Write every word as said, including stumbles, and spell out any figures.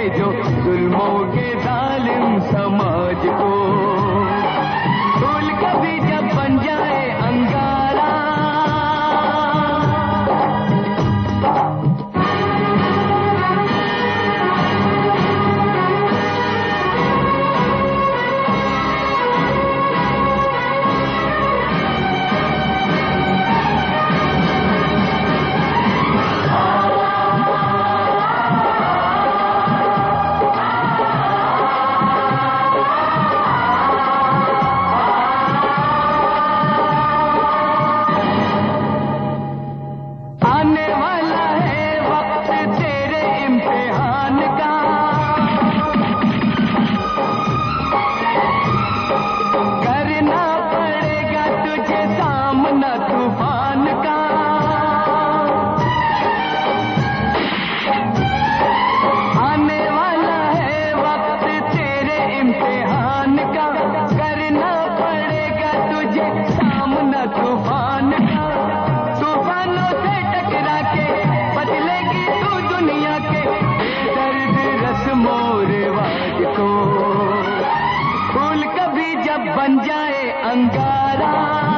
जो जुल्मों के जालिम समाज को। फूल कभी जब बन जाए अंगारा, तूफान का, तूफानों से टकरा के बदलेगी तू दुनिया के दर्द रस्मों रिवाज को। फूल कभी जब बन जाए अंगारा,